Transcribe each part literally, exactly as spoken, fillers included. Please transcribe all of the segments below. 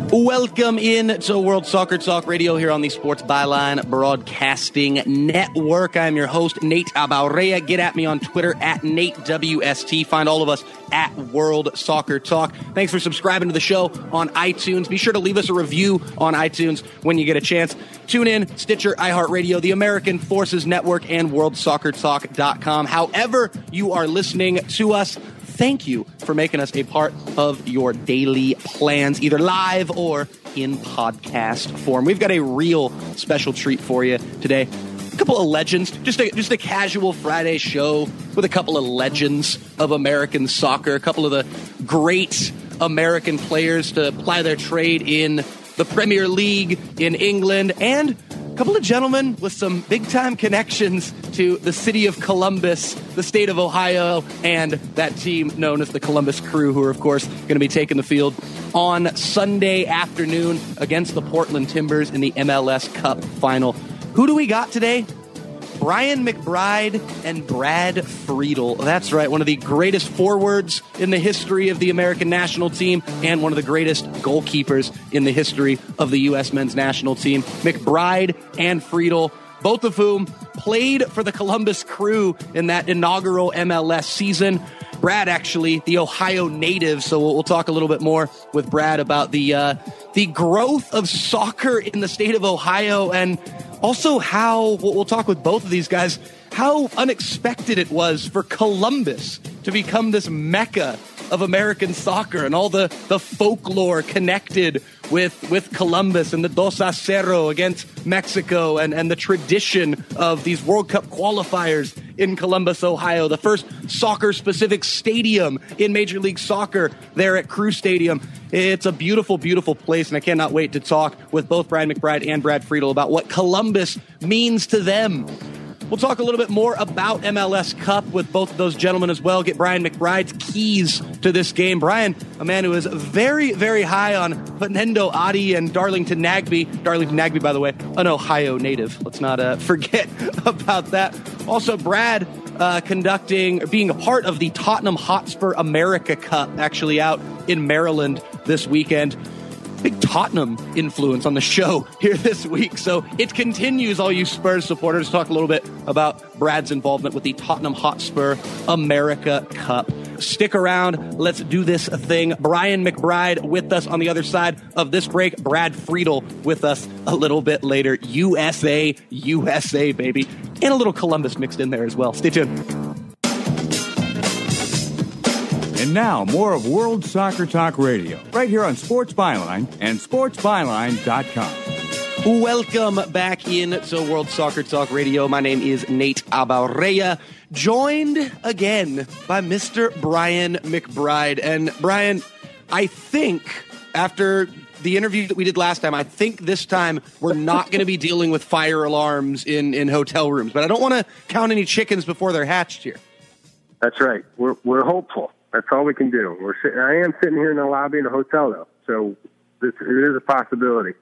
Welcome in to World Soccer Talk Radio here on the Sports Byline Broadcasting Network. I'm your host, Nate Abaurrea. Get at me on Twitter at Nate W S T. Find all of us at World Soccer Talk. Thanks for subscribing to the show on iTunes. Be sure to leave us a review on iTunes when you get a chance. Tune in, Stitcher, iHeartRadio, the American Forces Network, and world soccer talk dot com. However you are listening to us, thank you for making us a part of your daily plans, either live or in podcast form. We've got a real special treat for you today. A couple of legends, just a, just a casual Friday show with a couple of legends of American soccer, a couple of the great American players to ply their trade in the Premier League in England, and a couple of gentlemen with some big-time connections to the city of Columbus, the state of Ohio, and that team known as the Columbus Crew, who are, of course, going to be taking the field on Sunday afternoon against the Portland Timbers in the M L S Cup final. Who do we got today? Brian McBride and Brad Friedel. That's right, one of the greatest forwards in the history of the American national team and one of the greatest goalkeepers in the history of the U S men's national team. McBride and Friedel, both of whom played for the Columbus Crew in that inaugural M L S season. Brad, actually, the Ohio native, so we'll, we'll talk a little bit more with Brad about the uh, the growth of soccer in the state of Ohio, and also how, we'll talk with both of these guys, how unexpected it was for Columbus to become this mecca of American soccer and all the, the folklore connected with, with Columbus and the Dos a Cero against Mexico and, and the tradition of these World Cup qualifiers in Columbus, Ohio, the first soccer-specific stadium in Major League Soccer there at Crew Stadium. It's a beautiful, beautiful place, and I cannot wait to talk with both Brian McBride and Brad Friedel about what Columbus means to them. We'll talk a little bit more about M L S Cup with both of those gentlemen as well. Get Brian McBride's keys to this game. Brian, a man who is very, very high on Pernendo Adi and Darlington Nagbe. Darlington Nagbe, by the way, an Ohio native. Let's not uh, forget about that. Also, Brad uh, conducting, being a part of the Tottenham Hotspur America Cup, actually out in Maryland this weekend. Big Tottenham influence on the show here this week. So it continues, all you Spurs supporters. Talk a little bit about Brad's involvement with the Tottenham Hotspur America Cup. Stick around. Let's do this thing. Brian McBride with us on the other side of this break. Brad Friedel with us a little bit later. U S A, U S A, baby. And a little Columbus mixed in there as well. Stay tuned. And now, more of World Soccer Talk Radio, right here on Sports Byline and sports byline dot com. Welcome back in to World Soccer Talk Radio. My name is Nate Abaurrea, joined again by Mister Brian McBride. And Brian, I think after the interview that we did last time, I think this time we're not going to be dealing with fire alarms in, in hotel rooms. But I don't want to count any chickens before they're hatched here. That's right. We're we're hopeful. That's all we can do. We're sitting, I am sitting here in the lobby in a hotel, though, so this, it is a possibility.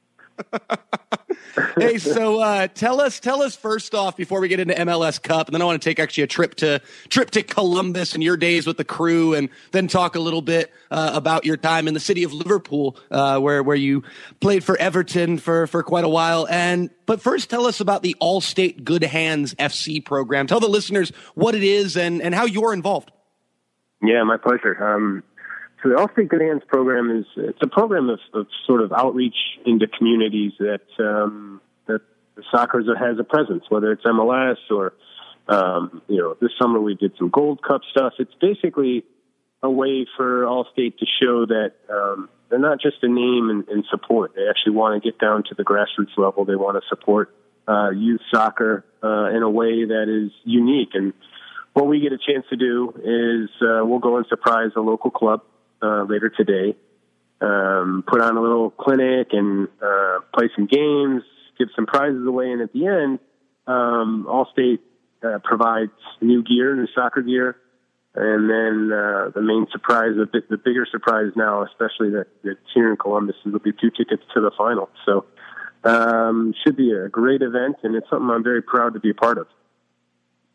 Hey, so uh, tell us, tell us first off before we get into M L S Cup, and then I want to take actually a trip to trip to Columbus and your days with the Crew, and then talk a little bit uh, about your time in the city of Liverpool, uh, where where you played for Everton for for quite a while. And but first, tell us about the All-State Good Hands F C program. Tell the listeners what it is and and how you're involved. Yeah, my pleasure. Um, so the All-State Good Hands program is it's a program of, of sort of outreach into communities that um, that the soccer has a presence, whether it's M L S or um, you know this summer we did some Gold Cup stuff. It's basically a way for All-State to show that um, they're not just a name and, and support. They actually want to get down to the grassroots level. They want to support uh, youth soccer uh, in a way that is unique. And what we get a chance to do is uh, we'll go and surprise a local club uh, later today, um, put on a little clinic and uh, play some games, give some prizes away, and at the end, um, Allstate uh, provides new gear, new soccer gear, and then uh, the main surprise, the, bit, the bigger surprise now, especially that, that's here in Columbus, is there'll be two tickets to the final. So um, should be a great event, and it's something I'm very proud to be a part of.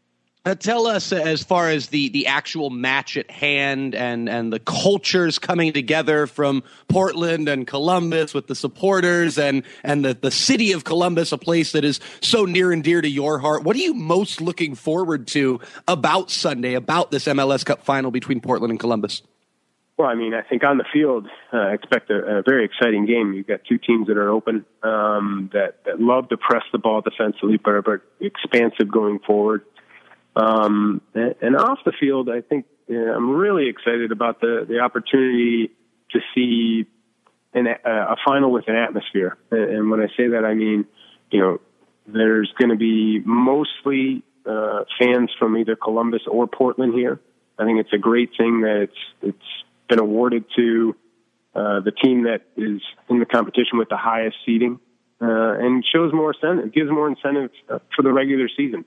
Uh, tell us, uh, as far as the, the actual match at hand and, and the cultures coming together from Portland and Columbus with the supporters and, and the, the city of Columbus, a place that is so near and dear to your heart. What are you most looking forward to about Sunday, about this M L S Cup final between Portland and Columbus? Well, I mean, I think on the field, uh, I expect a, a very exciting game. You've got two teams that are open, um, that, that love to press the ball defensively, but are expansive going forward. Um, and, and off the field, I think you know, I'm really excited about the, the opportunity to see an, a final with an atmosphere. And, and when I say that, I mean, you know, there's going to be mostly uh, fans from either Columbus or Portland here. I think it's a great thing that it's it's been awarded to uh, the team that is in the competition with the highest seeding, uh, and shows more incentive, gives more incentive for the regular season.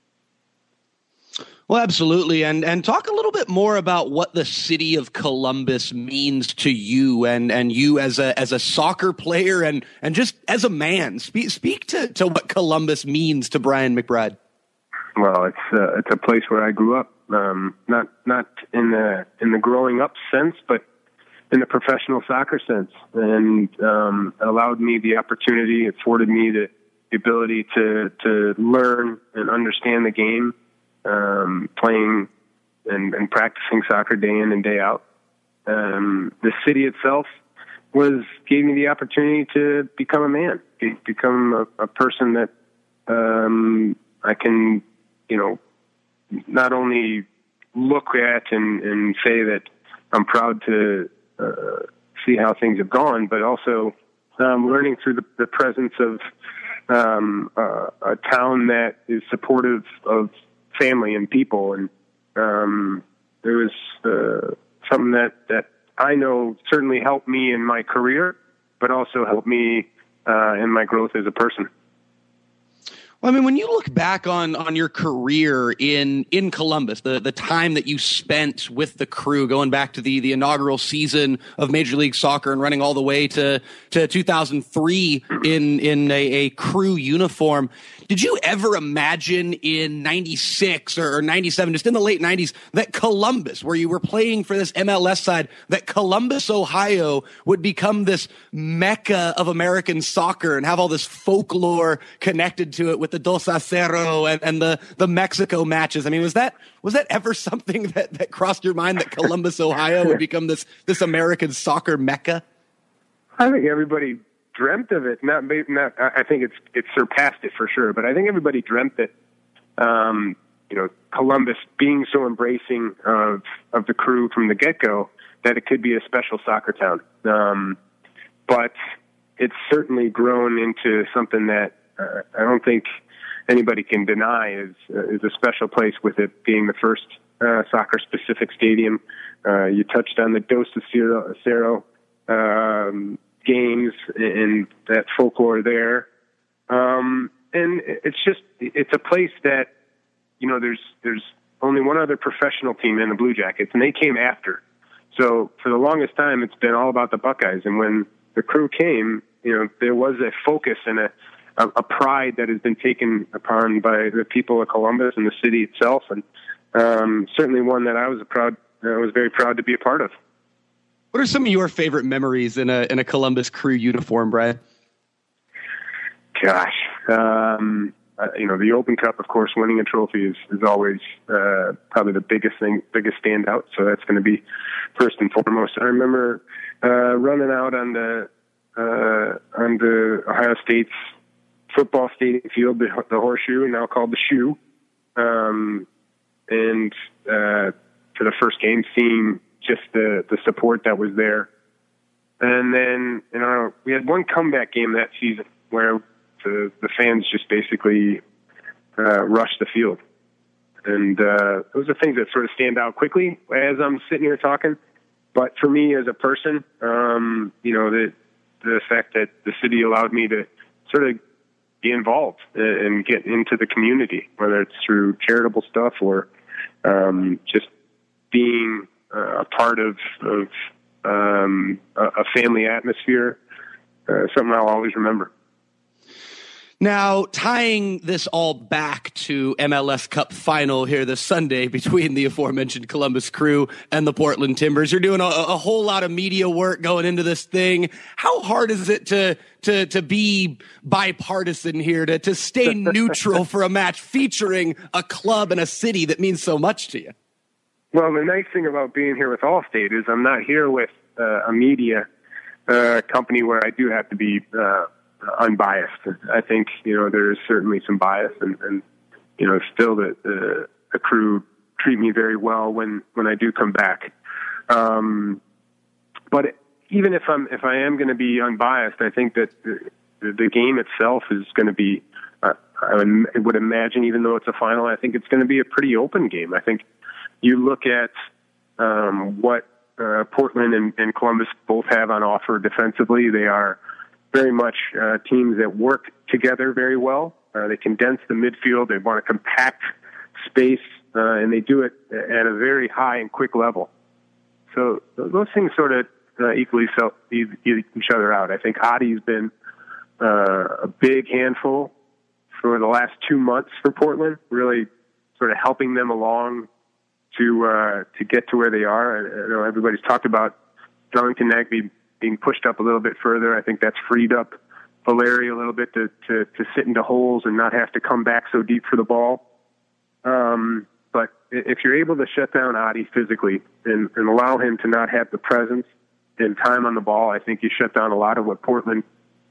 Well, absolutely. And and talk a little bit more about what the city of Columbus means to you and, and you as a as a soccer player and, and just as a man. Speak speak to, to what Columbus means to Brian McBride. Well, it's uh, it's a place where I grew up. Um, not not in the in the growing up sense, but in the professional soccer sense, and um, it allowed me the opportunity, afforded me the, the ability to to learn and understand the game. Um, playing and, and practicing soccer day in and day out. Um, the city itself was gave me the opportunity to become a man, be, become a, a person that um, I can, you know, not only look at and, and say that I'm proud to uh, see how things have gone, but also um, learning through the, the presence of um, uh, a town that is supportive of family and people. And um, there was uh, something that, that I know certainly helped me in my career, but also helped me uh, in my growth as a person. Well, I mean, when you look back on, on your career in, in Columbus, the, the time that you spent with the Crew, going back to the, the inaugural season of Major League Soccer and running all the way to, to two thousand three in, in a, a Crew uniform, did you ever imagine in ninety-six or ninety-seven, just in the late nineties, that Columbus, where you were playing for this M L S side, that Columbus, Ohio would become this mecca of American soccer and have all this folklore connected to it with the Dos a Cero and, and the, the Mexico matches? I mean, was that was that ever something that, that crossed your mind, that Columbus, Ohio would become this this American soccer mecca? I think everybody dreamt of it. Not, not. I think it's it surpassed it for sure. But I think everybody dreamt that, um, you know, Columbus being so embracing of of the Crew from the get go, that it could be a special soccer town. Um, but it's certainly grown into something that uh, I don't think anybody can deny is uh, is a special place, with it being the first uh, soccer specific stadium. Uh, you touched on the Dos a Cero um, games and that folklore there. Um, and it's just, it's a place that, you know, there's, there's only one other professional team in the Blue Jackets, and they came after. So for the longest time, it's been all about the Buckeyes. And when the Crew came, you know, there was a focus and a, a, a pride that has been taken upon by the people of Columbus and the city itself. And, um, certainly one that I was a proud, I was very proud to be a part of. What are some of your favorite memories in a in a Columbus Crew uniform, Brian? Gosh, um, uh, you know, the Open Cup, of course, winning a trophy is, is always uh, probably the biggest thing, biggest standout. So that's going to be first and foremost. I remember uh, running out on the uh, on the Ohio State's football stadium field, the, the Horseshoe, now called the Shoe, um, and uh, for the first game, seeing just the, the support that was there. And then, you know, we had one comeback game that season where the, the fans just basically uh, rushed the field. And uh, those are things that sort of stand out quickly as I'm sitting here talking. But for me as a person, um, you know, the, the fact that the city allowed me to sort of be involved and get into the community, whether it's through charitable stuff or um, just being Uh, a part of, of um, a, a family atmosphere, uh, something I'll always remember. Now, tying this all back to M L S Cup final here this Sunday between the aforementioned Columbus Crew and the Portland Timbers, you're doing a, a whole lot of media work going into this thing. How hard is it to to to be bipartisan here, to, to stay neutral for a match featuring a club and a city that means so much to you? Well, the nice thing about being here with Allstate is I'm not here with uh, a media uh, company where I do have to be uh, unbiased. I think, you know, there is certainly some bias, and, and you know, still the, the the crew treat me very well when, when I do come back. Um, but even if I'm if I am going to be unbiased, I think that the, the game itself is going to be. Uh, I would imagine, even though it's a final, I think it's going to be a pretty open game. I think you look at um, what uh, Portland and, and Columbus both have on offer defensively. They are very much uh, teams that work together very well. Uh, they condense the midfield. They want to compact space, uh, and they do it at a very high and quick level. So those things sort of uh, equally sell each other out. I think Adi's been uh, a big handful for the last two months for Portland, really sort of helping them along to uh, to get to where they are. I know everybody's talked about Darlington Nagbe being pushed up a little bit further. I think that's freed up Valeri a little bit to, to, to sit into holes and not have to come back so deep for the ball. Um, but if you're able to shut down Adi physically and, and allow him to not have the presence and time on the ball, I think you shut down a lot of what Portland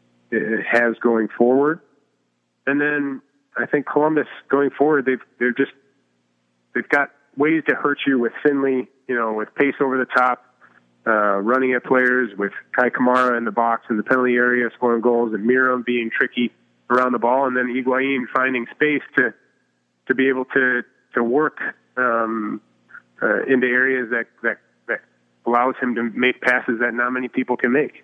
has going forward. And then I think Columbus going forward, they've, they're just, they've got ways to hurt you with Finley, you know, with pace over the top, Uh, running at players, with Kai Kamara in the box in the penalty area scoring goals, and Miram being tricky around the ball, and then Higuain finding space to to be able to to work um, uh, into areas that, that that allows him to make passes that not many people can make.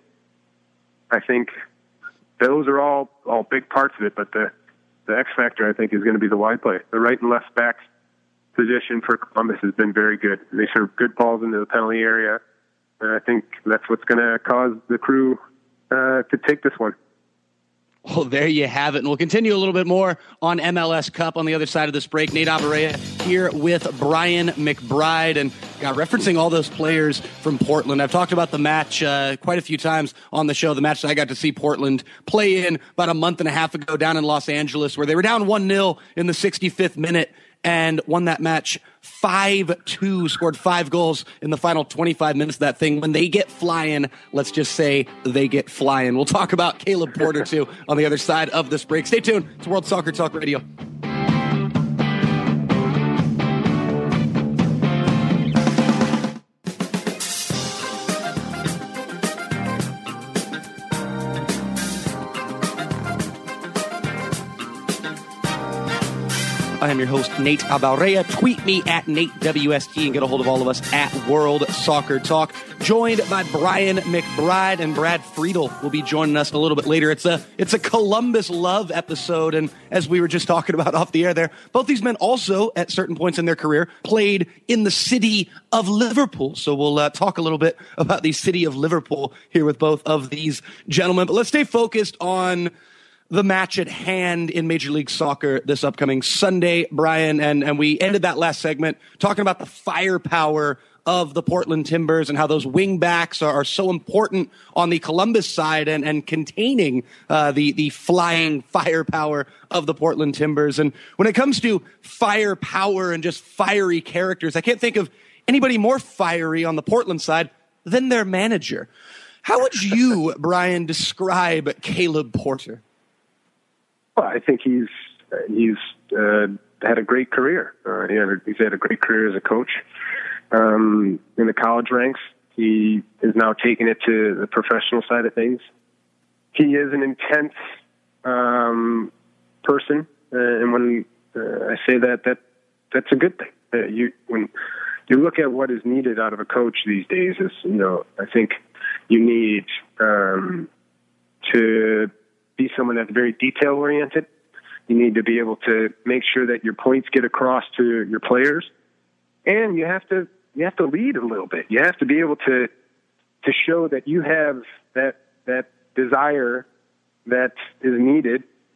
I think those are all all big parts of it, but the the X factor I think is going to be the wide play. The right and left back position for Columbus has been very good. They serve good balls into the penalty area. And I think that's what's going to cause the Crew uh, to take this one. Well, there you have it. And we'll continue a little bit more on M L S Cup on the other side of this break. Nate Abaurrea here with Brian McBride. And God, referencing all those players from Portland, I've talked about the match uh, quite a few times on the show, the match that I got to see Portland play in about a month and a half ago down in Los Angeles, where they were down one nil in the sixty-fifth minute and won that match five two, scored five goals in the final twenty-five minutes of that thing. When they get flying, let's just say they get flying. We'll talk about Caleb Porter, too, on the other side of this break. Stay tuned. It's World Soccer Talk Radio. I am your host, Nate Abaurrea. Tweet me at Nate W S T and get a hold of all of us at World Soccer Talk. Joined by Brian McBride, and Brad Friedel will be joining us a little bit later. It's a it's a Columbus love episode, and as we were just talking about off the air there, both these men also, at certain points in their career, played in the city of Liverpool. So we'll uh, talk a little bit about the city of Liverpool here with both of these gentlemen. But let's stay focused on the match at hand in Major League Soccer this upcoming Sunday, Brian. And, and we ended that last segment talking about the firepower of the Portland Timbers and how those wing backs are, are so important on the Columbus side and, and containing uh, the, the flying firepower of the Portland Timbers. And when it comes to firepower and just fiery characters, I can't think of anybody more fiery on the Portland side than their manager. How would you, Brian, describe Caleb Porter? Well, I think he's he's uh, had a great career. Uh, he had a, he's had a great career as a coach um, in the college ranks. He is now taking it to the professional side of things. He is an intense um, person, uh, and when uh, I say that, that that's a good thing. Uh, you when you look at what is needed out of a coach these days, is you know I think you need um, to be someone that's very detail-oriented. You need to be able to make sure that your points get across to your players, and you have to you have to lead a little bit. You have to be able to to show that you have that that desire that is needed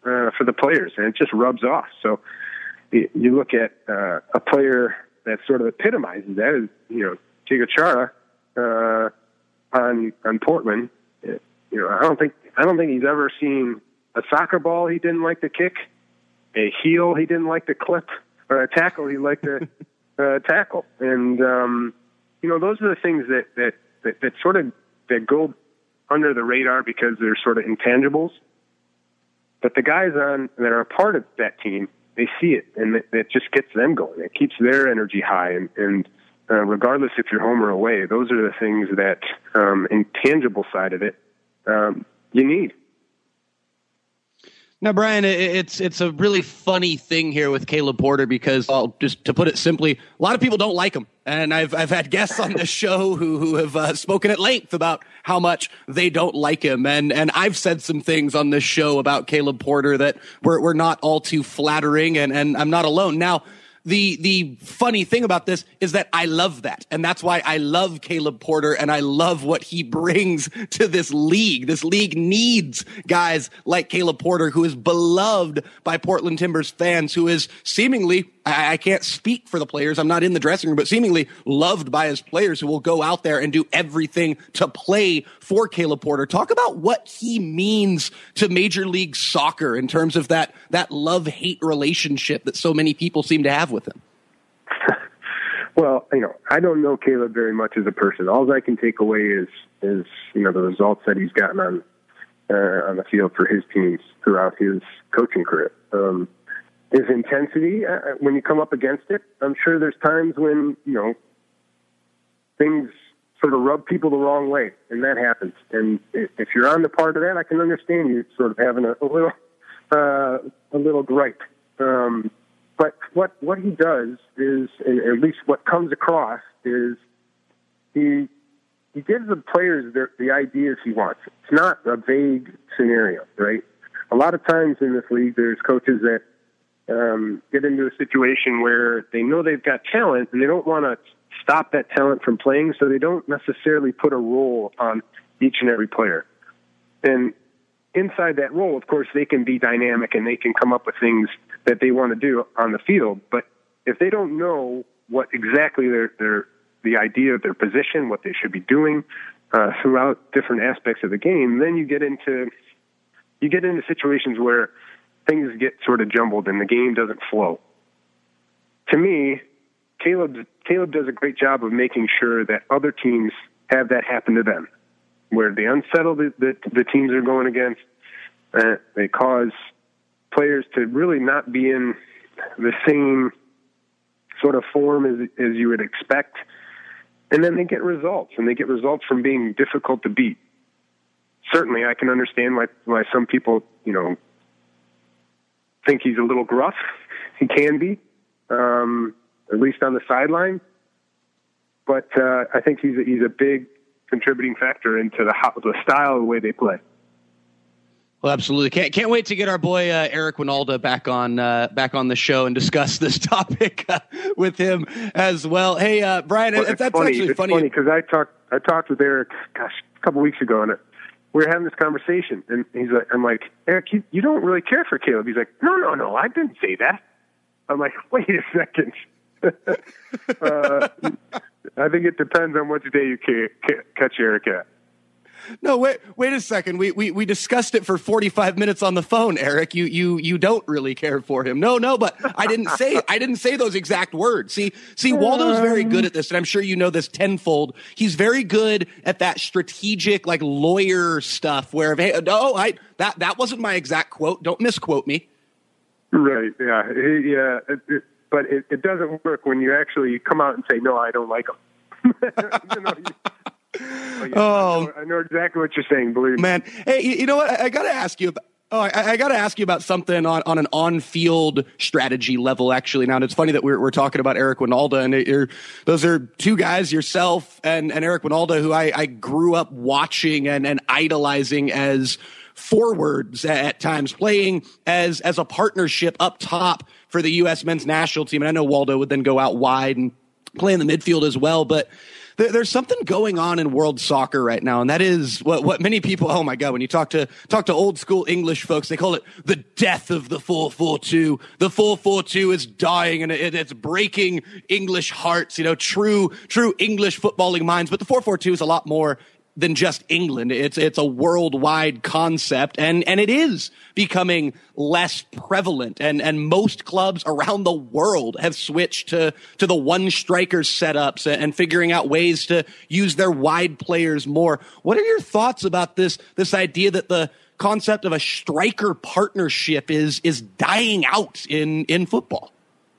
uh, for the players, and it just rubs off. So you, you look at uh, a player that sort of epitomizes that is, you know, Diego Chara uh, on on Portland. You know, I don't think I don't think he's ever seen a soccer ball he didn't like to kick, a heel he didn't like to clip, or a tackle he liked to uh, tackle. And um, you know, those are the things that that, that that sort of that go under the radar because they're sort of intangibles. But the guys on that are a part of that team, they see it, and it, it just gets them going. It keeps their energy high, and, and uh, regardless if you're home or away, those are the things that um, intangible side of it um, you need. Now, Brian, it's it's a really funny thing here with Caleb Porter because, well, just to put it simply, a lot of people don't like him. And I've I've had guests on this show who who have uh, spoken at length about how much they don't like him. And and I've said some things on this show about Caleb Porter that were, were not all too flattering, and, and I'm not alone. Now, The the funny thing about this is that I love that. And that's why I love Caleb Porter, and I love what he brings to this league. This league needs guys like Caleb Porter, who is beloved by Portland Timbers fans, who is seemingly, I, I can't speak for the players, I'm not in the dressing room, but seemingly loved by his players, who will go out there and do everything to play for Caleb Porter. Talk about what he means to Major League Soccer in terms of that, that love-hate relationship that so many people seem to have with him. Well, you know, I don't know Caleb very much as a person. All I can take away is, is you know, the results that he's gotten on uh, on the field for his teams throughout his coaching career. Um, his intensity, uh, when you come up against it, I'm sure there's times when, you know, things sort of rub people the wrong way, and that happens. And if you're on the part of that, I can understand you sort of having a, a little uh, a little gripe. Um, but what what he does is, and at least what comes across, is he he gives the players their, the ideas he wants. It's not a vague scenario, right? A lot of times in this league, there's coaches that um, get into a situation where they know they've got talent and they don't want to stop that talent from playing, so they don't necessarily put a role on each and every player. And inside that role, of course, they can be dynamic and they can come up with things that they want to do on the field. But if they don't know what exactly their, their the idea of their position, what they should be doing uh, throughout different aspects of the game, then you get into you get into situations where things get sort of jumbled and the game doesn't flow. To me, Caleb Caleb does a great job of making sure that other teams have that happen to them, where they unsettle the, the, the teams they're going against. Uh, they cause players to really not be in the same sort of form as, as you would expect. And then they get results, and they get results from being difficult to beat. Certainly, I can understand why, why some people, you know, think he's a little gruff. He can be, um, at least on the sideline. But uh, I think he's a, he's a big contributing factor into the, how, the style of the way they play. Well, absolutely. Can't can't wait to get our boy uh, Eric Wynalda back on uh, back on the show and discuss this topic uh, with him as well. Hey, uh, Brian, well, that's funny. actually it's funny. funny because I talked I talked with Eric, gosh, a couple weeks ago, and we were having this conversation, and he's like, I'm like, Eric, you, you don't really care for Caleb. He's like, no, no, no, I didn't say that. I'm like, wait a second. uh, I think it depends on which day you ca- ca- catch Eric at. No, wait, wait a second. We, we, we discussed it for forty-five minutes on the phone, Eric. You, you, you don't really care for him. No, no, but I didn't say, I didn't say those exact words. See, see, Waldo's very good at this, and I'm sure you know this tenfold. He's very good at that strategic, like lawyer stuff where, hey, no, I, that, that wasn't my exact quote. Don't misquote me. Right. Yeah. Yeah. It, it, but it, it doesn't work when you actually come out and say, no, I don't like him. you know, you, Oh, yeah, oh, I know, I know exactly what you're saying. Believe me, man. Hey, you know what? I, I got to ask you about. Oh, I, I got to ask you about something on, on an on-field strategy level, actually. Now, and it's funny that we're we're talking about Eric Wynalda, and it, those are two guys, yourself and, and Eric Wynalda, who I, I grew up watching and, and idolizing as forwards at times, playing as as a partnership up top for the U S men's national team. And I know Waldo would then go out wide and play in the midfield as well, but there, there's something going on in world soccer right now, and that is what, what many people, oh my God, when you talk to talk to old school English folks, they call it the death of the four four two. The four four two is dying, and it, it's breaking English hearts, you know, true, true English footballing minds. But the four four two is a lot more than just England. It's it's a worldwide concept, and and it is becoming less prevalent. And and most clubs around the world have switched to to the one striker setups and figuring out ways to use their wide players more. What are your thoughts about this this idea that the concept of a striker partnership is is dying out in in football?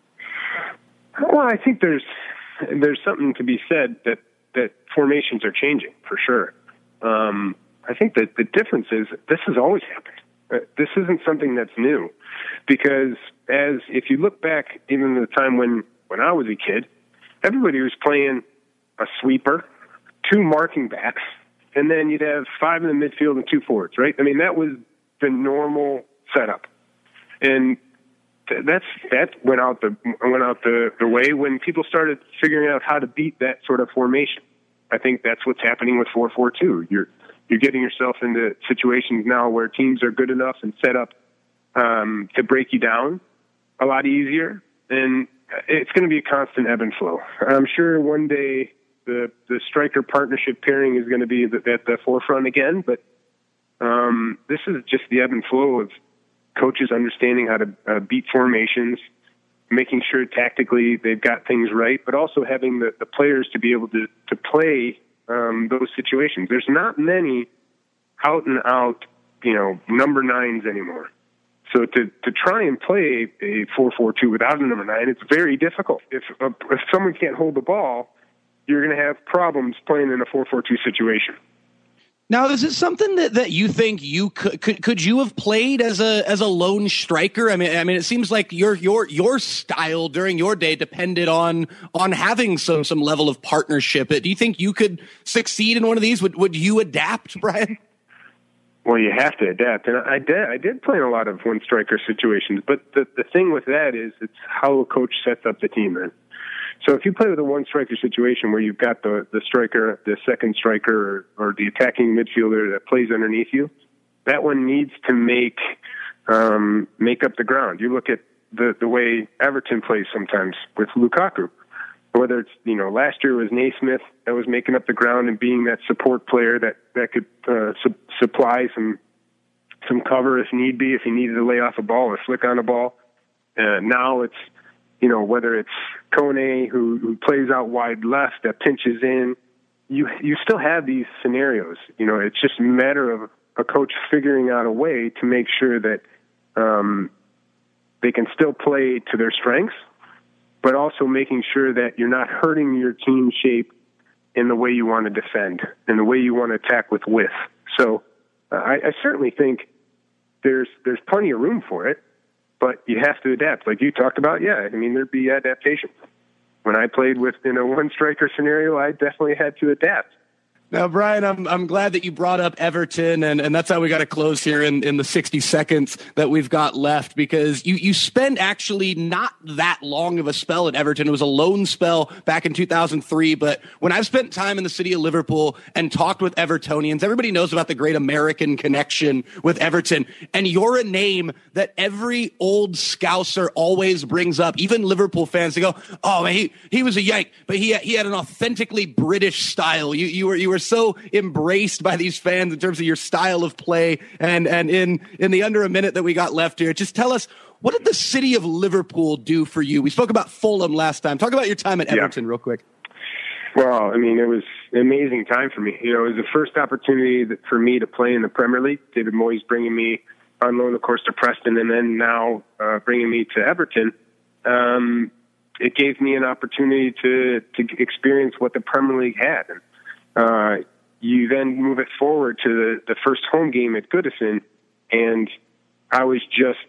Well, I think there's there's something to be said that that formations are changing, for sure. Um, I think that the difference is this has always happened. Uh, this isn't something that's new, because as if you look back even at the time when, when I was a kid, everybody was playing a sweeper, two marking backs, and then you'd have five in the midfield and two forwards, right? I mean, that was the normal setup. And That's that went out the went out the, the way when people started figuring out how to beat that sort of formation. I think that's what's happening with four four two. You're you're getting yourself into situations now where teams are good enough and set up um, to break you down a lot easier, and it's going to be a constant ebb and flow. I'm sure one day the the striker partnership pairing is going to be at the forefront again, but um, this is just the ebb and flow of coaches understanding how to uh, beat formations, making sure tactically they've got things right, but also having the, the players to be able to, to play um, those situations. There's not many out and out, you know, number nines anymore. So to, to try and play a four four two without a number nine, it's very difficult. If, uh, if someone can't hold the ball, you're going to have problems playing in a four four two situation. Now, is it something that, that you think you could, could could you have played as a as a lone striker? I mean, I mean, it seems like your your your style during your day depended on on having some some level of partnership. Do you think you could succeed in one of these? Would would you adapt, Brian? Well, you have to adapt, and I did. I did play in a lot of one striker situations, but the the thing with that is it's how a coach sets up the team. Then. So if you play with a one-striker situation where you've got the, the striker, the second striker, or, or the attacking midfielder that plays underneath you, that one needs to make um, make up the ground. You look at the, the way Everton plays sometimes with Lukaku. Whether it's, you know, last year it was Naismith that was making up the ground and being that support player that, that could uh, su- supply some some cover if need be, if he needed to lay off a ball or flick on a ball. Uh, now it's, you know, whether it's Kone who, who plays out wide left that pinches in, you you still have these scenarios. You know, it's just a matter of a coach figuring out a way to make sure that um, they can still play to their strengths, but also making sure that you're not hurting your team shape in the way you want to defend, in the way you want to attack with width. So uh, I, I certainly think there's there's plenty of room for it. But you have to adapt. Like you talked about, yeah, I mean, there'd be adaptation. When I played with in a one-striker scenario, I definitely had to adapt. Now, Brian, I'm I'm glad that you brought up Everton, and, and that's how we got to close here in, in the sixty seconds that we've got left, because you, you spent actually not that long of a spell at Everton. It was a loan spell back in two thousand three, but when I've spent time in the city of Liverpool and talked with Evertonians, everybody knows about the great American connection with Everton, and you're a name that every old Scouser always brings up, even Liverpool fans. They go, oh, man, he, he was a Yank, but he, he had an authentically British style. You, you were you were so embraced by these fans in terms of your style of play. And and in in the under a minute that we got left here, just tell us, what did the city of Liverpool do for you? We spoke about Fulham last time. Talk about your time at Everton yeah. real quick. Well, I mean, it was an amazing time for me. You know, it was the first opportunity that, for me to play in the Premier League. David Moyes bringing me on loan, of course, to Preston, and then now uh, bringing me to Everton. Um, it gave me an opportunity to to experience what the Premier League had. And, Uh, you then move it forward to the, the first home game at Goodison, and I was just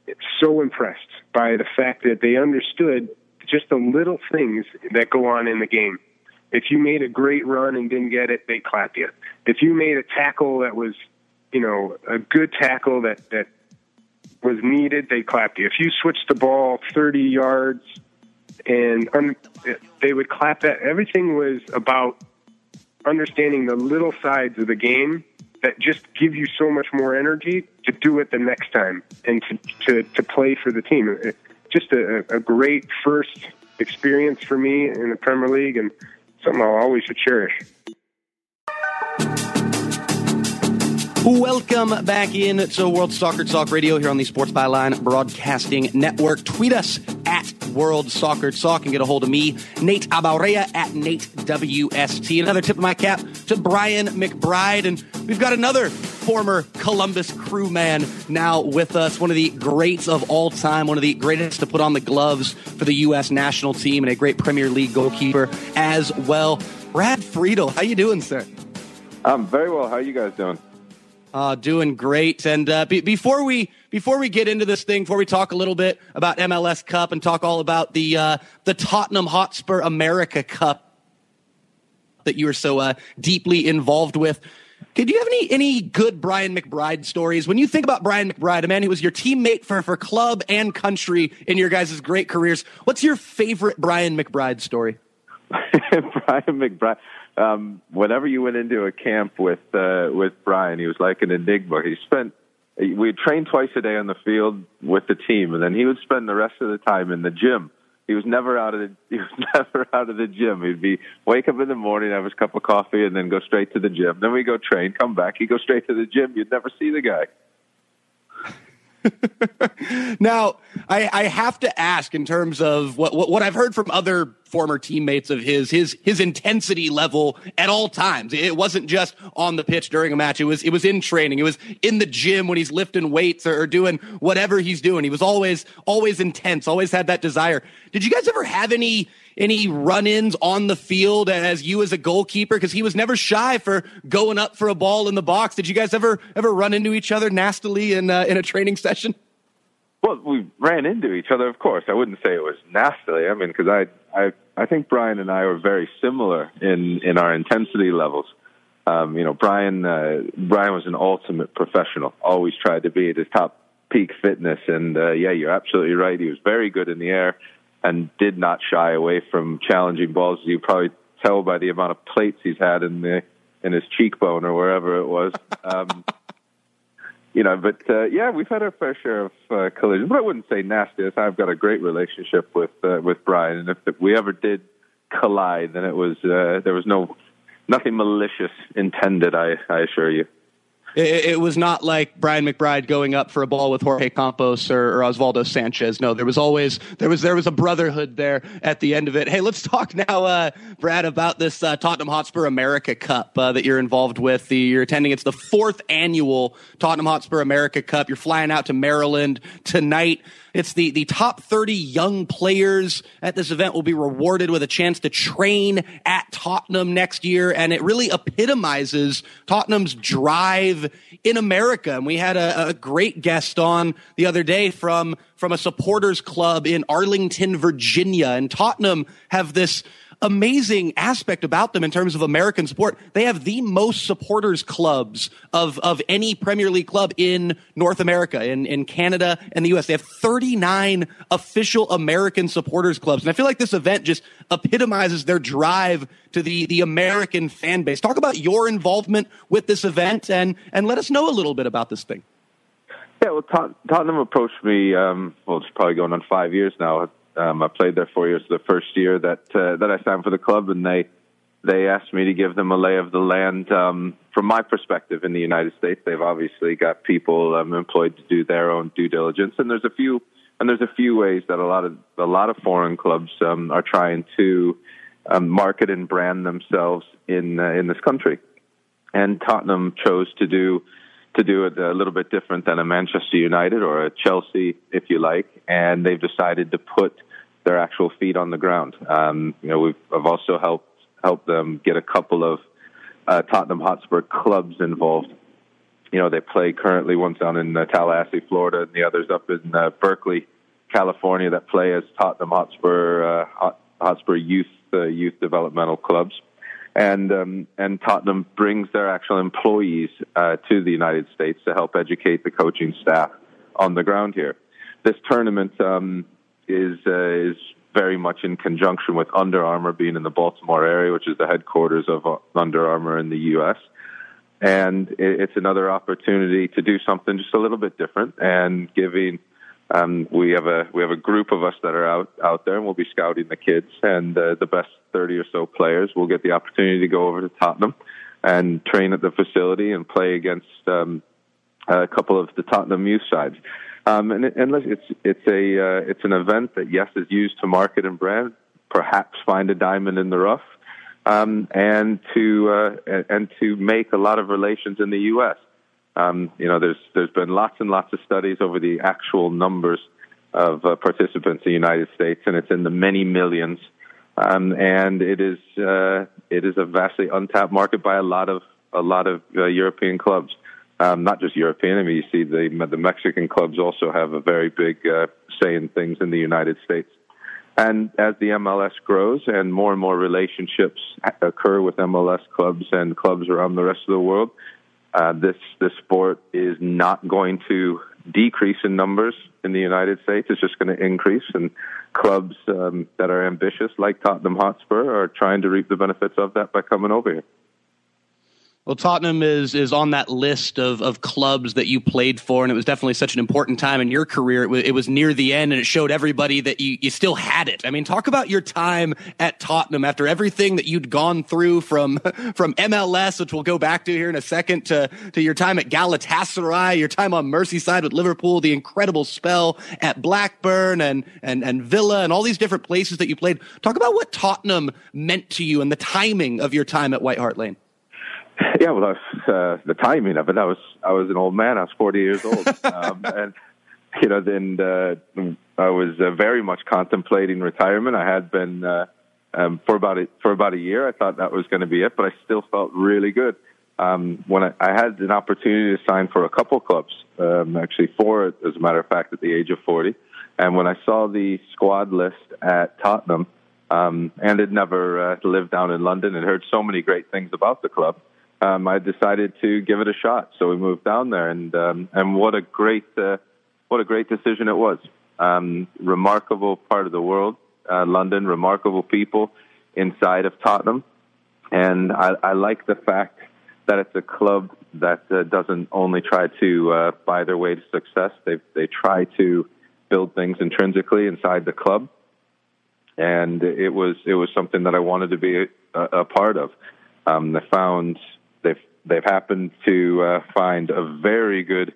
so impressed by the fact that they understood just the little things that go on in the game. If you made a great run and didn't get it, they clap you. If you made a tackle that was, you know, a good tackle that, that was needed, they clapped you. If you switched the ball thirty yards and un- they would clap that. Everything was about understanding the little sides of the game that just give you so much more energy to do it the next time and to, to, to play for the team. Just a, a great first experience for me in the Premier League, and something I'll always cherish. Welcome back in to World Soccer Talk Radio here on the Sports Byline Broadcasting Network. Tweet us at World Soccer Talk and get a hold of me, Nate Abaurrea at Nate W S T. Another tip of my cap to Brian McBride, and we've got another former Columbus Crew man now with us, one of the greats of all time, one of the greatest to put on the gloves for the U S national team, and a great Premier League goalkeeper as well. Brad Friedel, how you doing, sir? I'm very well. How are you guys doing? Uh, doing great. And uh, be- before we before we get into this thing, before we talk a little bit about M L S Cup and talk all about the uh, the Tottenham Hotspur America Cup that you were so uh, deeply involved with, could you have any any good Brian McBride stories? When you think about Brian McBride, a man who was your teammate for for club and country in your guys' great careers, what's your favorite Brian McBride story? Brian McBride. Um, whenever you went into a camp with uh, with Brian, he was like an enigma. He spent we'd train twice a day on the field with the team, and then he would spend the rest of the time in the gym. He was never out of the he was never out of the gym. He'd be wake up in the morning, have his cup of coffee, and then go straight to the gym. Then we go train, come back, he'd go straight to the gym. You'd never see the guy. Now, I, I have to ask, in terms of what, what what I've heard from other former teammates of his, his his intensity level at all times. It wasn't just on the pitch during a match. It was it was in training. It was in the gym when he's lifting weights or, or doing whatever he's doing. He was always always intense. Always had that desire. Did you guys ever have any any run-ins on the field as you as a goalkeeper? Because he was never shy for going up for a ball in the box. Did you guys ever ever run into each other nastily in uh, in a training session? Well, we ran into each other, of course. I wouldn't say it was nastily. I mean, because I, I, I think Brian and I were very similar in, in our intensity levels. Um, you know, Brian, uh, Brian was an ultimate professional. Always tried to be at his top peak fitness, and uh, yeah, you're absolutely right. He was very good in the air and did not shy away from challenging balls. You probably tell by the amount of plates he's had in the in his cheekbone or wherever it was. Um, You know, but, uh, yeah, we've had our fair share of uh, collisions. But I wouldn't say nasty. I've got a great relationship with uh, with Brian. And if, if we ever did collide, then it was uh, there was no nothing malicious intended, I, I assure you. It, it was not like Brian McBride going up for a ball with Jorge Campos or, or Osvaldo Sanchez. No, there was always there was there was a brotherhood there at the end of it. Hey, let's talk now, uh, Brad, about this uh, Tottenham Hotspur America Cup uh, that you're involved with. The, you're attending. It's the fourth annual Tottenham Hotspur America Cup. You're flying out to Maryland tonight. It's the, the top thirty young players at this event will be rewarded with a chance to train at Tottenham next year. And it really epitomizes Tottenham's drive in America. And we had a, a great guest on the other day from, from a supporters club in Arlington, Virginia. And Tottenham have this amazing aspect about them in terms of American support. They have the most supporters clubs of, of any Premier League club in North America, in, in Canada and the U S. They have thirty-nine official American supporters clubs. And I feel like this event just epitomizes their drive to the, the American fan base. Talk about your involvement with this event and, and let us know a little bit about this thing. Yeah, well, Tot- Tottenham approached me, um, well, it's probably going on five years now. Um, I played there four years. The first year that uh, that I signed for the club, and they they asked me to give them a lay of the land. Um, from my perspective, in the United States, they've obviously got people um, employed to do their own due diligence, and there's a few and there's a few ways that a lot of a lot of foreign clubs um, are trying to um, market and brand themselves in uh, in this country. And Tottenham chose to do. to do it a little bit different than a Manchester United or a Chelsea, if you like, and they've decided to put their actual feet on the ground. Um, you know, we've I've also helped helped them get a couple of uh, Tottenham Hotspur clubs involved. You know, they play currently one's down in uh, Tallahassee, Florida, and the other's up in uh, Berkeley, California, that play as Tottenham Hotspur uh, Hot, Hotspur youth uh, youth developmental clubs. And um, and Tottenham brings their actual employees uh, to the United States to help educate the coaching staff on the ground here. This tournament um, is uh, is very much in conjunction with Under Armour being in the Baltimore area, which is the headquarters of Under Armour in the U S. And it's another opportunity to do something just a little bit different, and giving um, we have a we have a group of us that are out, out there, and we'll be scouting the kids, and uh, the best thirty or so players will get the opportunity to go over to Tottenham and train at the facility and play against um, a couple of the Tottenham youth sides. Um, and and it's it's a uh, it's an event that, yes, is used to market and brand, perhaps find a diamond in the rough. Um, and to uh, and to make a lot of relations in the U S. Um, you know, there's there's been lots and lots of studies over the actual numbers of uh, participants in the United States, and it's in the many millions. Um, and it is uh, it is a vastly untapped market by a lot of a lot of uh, European clubs, um, not just European. I mean, you see the the Mexican clubs also have a very big uh, say in things in the United States. And as the M L S grows and more and more relationships occur with M L S clubs and clubs around the rest of the world, uh, this this sport is not going to decrease in numbers in the United States. It's just going to increase. And clubs um, that are ambitious, like Tottenham Hotspur, are trying to reap the benefits of that by coming over here. Well, Tottenham is is on that list of, of clubs that you played for, and it was definitely such an important time in your career. It was, it was near the end, and it showed everybody that you, you still had it. I mean, talk about your time at Tottenham after everything that you'd gone through from from M L S, which we'll go back to here in a second, to, to your time at Galatasaray, your time on Merseyside with Liverpool, the incredible spell at Blackburn and, and, and Villa, and all these different places that you played. Talk about what Tottenham meant to you and the timing of your time at White Hart Lane. Yeah, well, that's, uh, the timing of it. I was I was an old man. I was forty years old, um, and you know, then uh, I was uh, very much contemplating retirement. I had been uh, um, for about a, for about a year. I thought that was going to be it, but I still felt really good. Um, when I, I had an opportunity to sign for a couple clubs, um, actually four, as a matter of fact, at the age of forty. And when I saw the squad list at Tottenham, um, and had never uh, lived down in London and heard so many great things about the club, Um, I decided to give it a shot. So we moved down there, and um, and what a great uh, what a great decision it was. Um, remarkable part of the world, uh, London. Remarkable people inside of Tottenham, and I, I like the fact that it's a club that uh, doesn't only try to uh, buy their way to success. They they try to build things intrinsically inside the club, and it was it was something that I wanted to be a, a part of. Um, they found. They've they've happened to uh, find a very good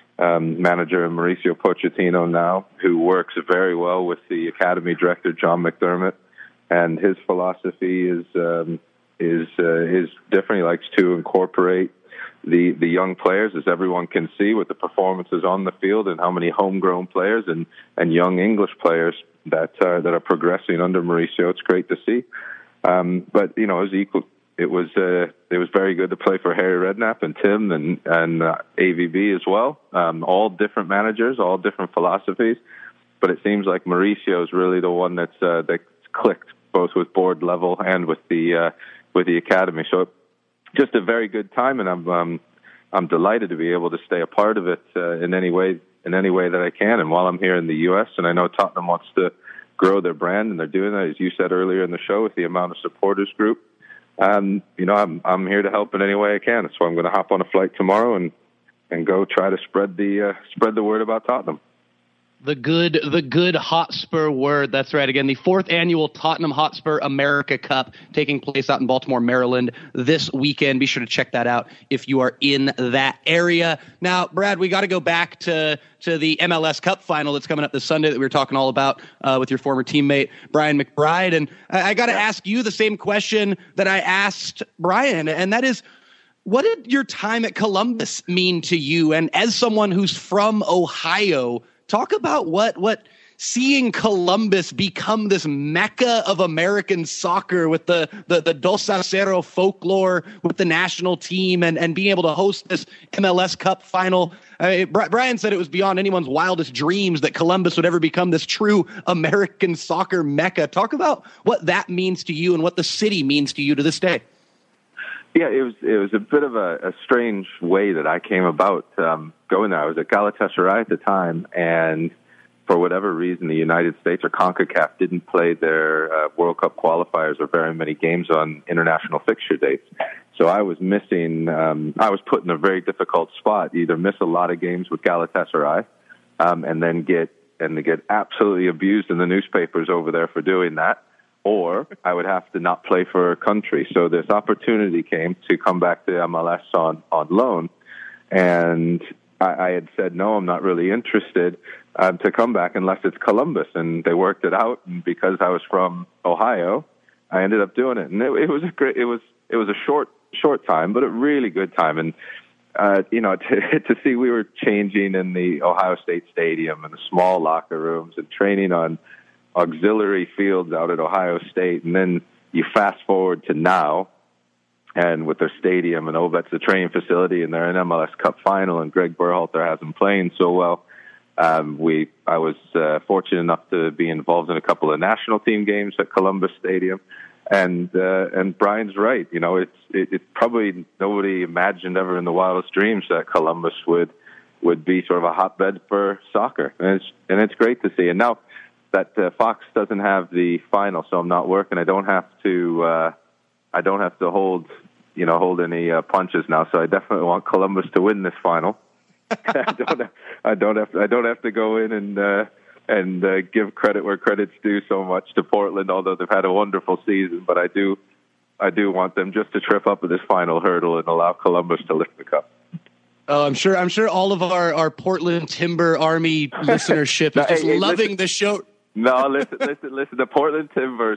um, manager in Mauricio Pochettino now, who works very well with the academy director John McDermott, and his philosophy is um, is uh, is different. He likes to incorporate the the young players, as everyone can see with the performances on the field and how many homegrown players and, and young English players that uh, that are progressing under Mauricio. It's great to see, um, but you know, it was equal. It was uh, it was very good to play for Harry Redknapp and Tim and and uh, A V B as well. Um, all different managers, all different philosophies, but it seems like Mauricio is really the one that's uh, that's clicked both with board level and with the uh, with the academy. So just a very good time, and I'm um, I'm delighted to be able to stay a part of it uh, in any way in any way that I can. And while I'm here in the U S, and I know Tottenham wants to grow their brand, and they're doing that, as you said earlier in the show, with the amount of supporters group. Um, you know, I'm I'm here to help in any way I can. So I'm going to hop on a flight tomorrow and, and go try to spread the uh, spread the word about Tottenham. The good, the good Hotspur word. That's right. Again, the fourth annual Tottenham Hotspur America Cup taking place out in Baltimore, Maryland this weekend. Be sure to check that out if you are in that area. Now, Brad, we got to go back to, to the M L S Cup final that's coming up this Sunday that we were talking all about uh, with your former teammate, Brian McBride. And I, I got to ask you the same question that I asked Brian, and that is, what did your time at Columbus mean to you? And as someone who's from Ohio, talk about what what seeing Columbus become this mecca of American soccer with the the, the Dos a Cero folklore with the national team and, and being able to host this M L S Cup final. I mean, Brian said it was beyond anyone's wildest dreams that Columbus would ever become this true American soccer mecca. Talk about what that means to you and what the city means to you to this day. Yeah, it was it was a bit of a, a strange way that I came about um, going there. I was at Galatasaray at the time, and for whatever reason, the United States or CONCACAF didn't play their uh, World Cup qualifiers or very many games on international fixture dates. So I was missing, um, I was put in a very difficult spot, either miss a lot of games with Galatasaray um, and then get and to get absolutely abused in the newspapers over there for doing that, or I would have to not play for a country. So this opportunity came to come back to M L S on, on loan, and I, I had said, no, I'm not really interested um, to come back unless it's Columbus, and they worked it out, and because I was from Ohio, I ended up doing it, and it, it was a great, it was, it was a short, short time, but a really good time, and Uh, you know, to, to see we were changing in the Ohio State Stadium and the small locker rooms and training on auxiliary fields out at Ohio State. And then you fast forward to now, and with their stadium and Obet's the training facility, and they're in M L S Cup final, and Greg Berhalter has them playing so well. Um, we, I was uh, fortunate enough to be involved in a couple of national team games at Columbus Stadium. And uh, and Brian's right. You know, it's it, it probably nobody imagined ever in the wildest dreams that Columbus would would be sort of a hotbed for soccer, and it's and it's great to see. And now that uh, Fox doesn't have the final, so I'm not working. I don't have to uh, I don't have to hold you know hold any uh, punches now. So I definitely want Columbus to win this final. I don't have, I don't have to, I don't have to go in and. Uh, and uh, give credit where credit's due so much to Portland, although they've had a wonderful season. But I do I do want them just to trip up at this final hurdle and allow Columbus to lift the cup. Oh, I'm sure I'm sure all of our, our Portland Timber Army listenership no, is just hey, hey, loving listen, the show. No, listen, listen, listen. The Portland Timbers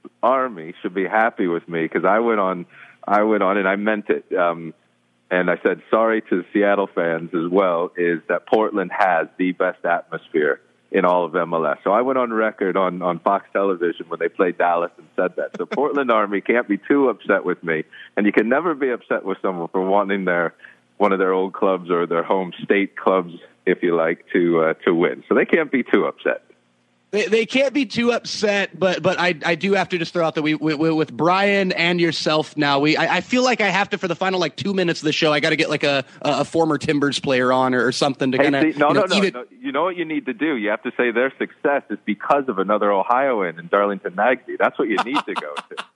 Army should be happy with me because I went on, I went on and I meant it. Um, and I said sorry to the Seattle fans as well, is that Portland has the best atmosphere in all of M L S. So I went on record on, on Fox Television when they played Dallas and said that. So Portland Army can't be too upset with me. And you can never be upset with someone for wanting their one of their old clubs or their home state clubs, if you like, to uh, to win. So they can't be too upset. They, they can't be too upset, but but I, I do have to just throw out that we, we, we with Brian and yourself now, we I, I feel like I have to, for the final like two minutes of the show, I got to get like a, a former Timbers player on or, or something to hey, kind of no, you know, no, no, even... no. You know what you need to do? You have to say their success is because of another Ohioan in Darlington Nagbe. That's what you need to go to.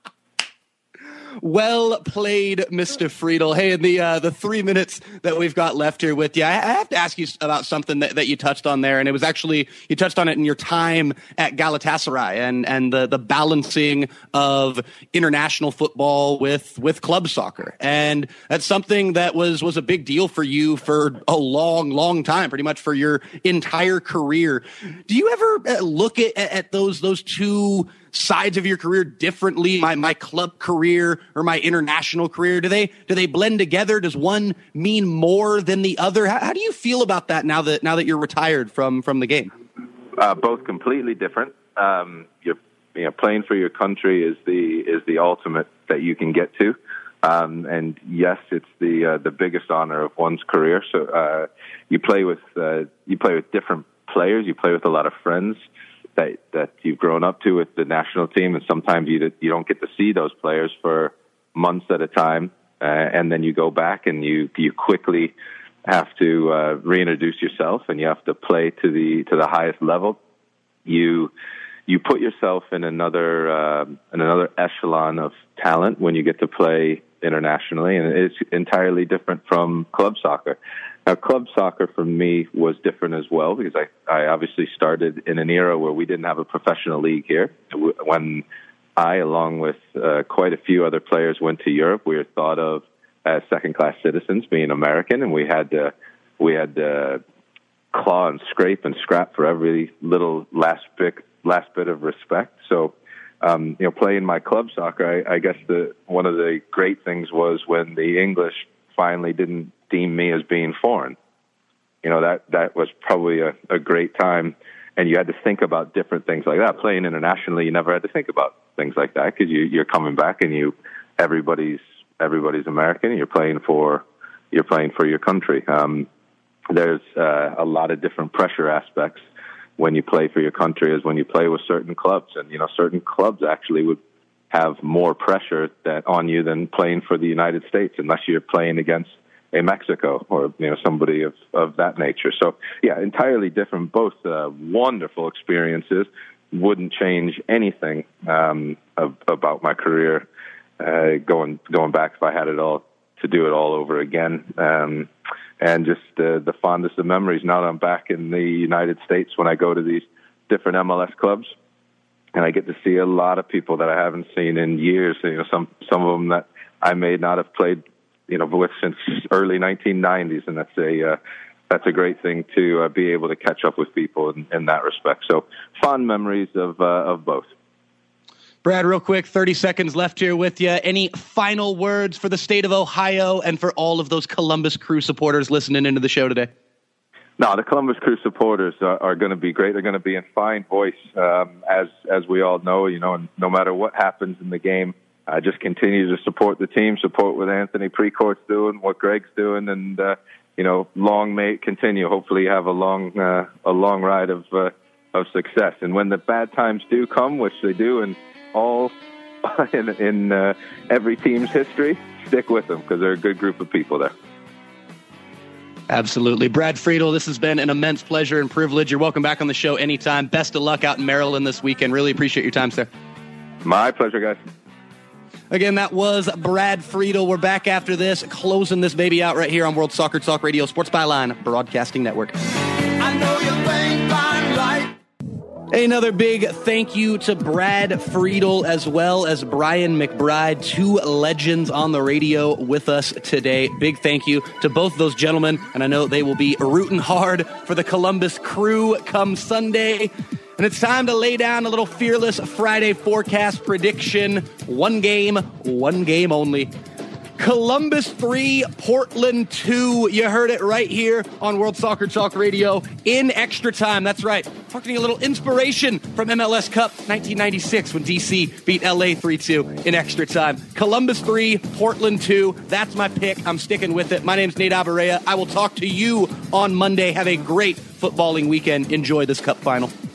Well played, Mister Friedel. Hey, in the uh, the three minutes that we've got left here with you, I, I have to ask you about something that, that you touched on there, and it was actually you touched on it in your time at Galatasaray and and the the balancing of international football with with club soccer, and that's something that was was a big deal for you for a long, long time, pretty much for your entire career. Do you ever look at at those those two sides of your career differently? My my club career or my international career, do they do they blend together? Does one mean more than the other? How, how do you feel about that now that now that you're retired from from the game? Uh, both completely different. Um, you're you know playing for your country is the is the ultimate that you can get to, um, and yes, it's the uh, the biggest honor of one's career. So uh, you play with uh, you play with different players. You play with a lot of friends that that you've grown up to with the national team, and sometimes you you don't get to see those players for months at a time, uh, and then you go back and you you quickly have to uh, reintroduce yourself, and you have to play to the to the highest level. You you put yourself in another uh, in another echelon of talent when you get to play internationally, and it's entirely different from club soccer. Now, club soccer for me was different as well because I, I obviously started in an era where we didn't have a professional league here. When I, along with uh, quite a few other players, went to Europe, we were thought of as second-class citizens, being American, and we had to we had to claw and scrape and scrap for every little last bit last bit of respect. So, um, you know, playing my club soccer, I, I guess the one of the great things was when the English finally didn't deem me as being foreign. You know, that, that was probably a, a great time, and you had to think about different things like that. Playing internationally, you never had to think about things like that because you, you're coming back and you everybody's everybody's American. And you're playing for you're playing for your country. Um, there's uh, a lot of different pressure aspects when you play for your country as when you play with certain clubs, and you know, certain clubs actually would have more pressure that on you than playing for the United States, unless you're playing against a Mexico or, you know, somebody of, of that nature. So, yeah, entirely different, both uh, wonderful experiences. Wouldn't change anything um, of, about my career uh, going going back if I had it all to do it all over again. Um, and just uh, the fondest of memories. Now that I'm back in the United States, when I go to these different M L S clubs, and I get to see a lot of people that I haven't seen in years. You know, some some of them that I may not have played, you know, with since early nineteen nineties, and that's a uh, that's a great thing to uh, be able to catch up with people in, in that respect. So, fond memories of uh, of both. Brad, real quick, thirty seconds left here with you. Any final words for the state of Ohio and for all of those Columbus Crew supporters listening into the show today? No, the Columbus Crew supporters are, are going to be great. They're going to be in fine voice, um, as as we all know. You know, and no matter what happens in the game, uh, just continue to support the team, support what Anthony Precourt's doing, what Greg's doing, and uh, you know, long may it continue. Hopefully, you have a long uh, a long ride of uh, of success. And when the bad times do come, which they do, and all in, in uh, every team's history, stick with them because they're a good group of people there. Absolutely. Brad Friedel, this has been an immense pleasure and privilege. You're welcome back on the show anytime. Best of luck out in Maryland this weekend. Really appreciate your time, sir. My pleasure, guys. Again, that was Brad Friedel. We're back after this, closing this baby out right here on World Soccer Talk Radio, Sports Byline Broadcasting Network. I know you think I'm right. Another big thank you to Brad Friedel as well as Brian McBride, two legends on the radio with us today. Big thank you to both those gentlemen, and I know they will be rooting hard for the Columbus Crew come Sunday. And it's time to lay down a little Fearless Friday forecast prediction. One game, one game only. Columbus three, Portland two. You heard it right here on World Soccer Talk Radio in extra time. That's right. We're getting a little inspiration from M L S Cup nineteen ninety-six when D C beat L A three two in extra time. Columbus three, Portland two. That's my pick. I'm sticking with it. My name's Nate Abaurrea. I will talk to you on Monday. Have a great footballing weekend. Enjoy this cup final.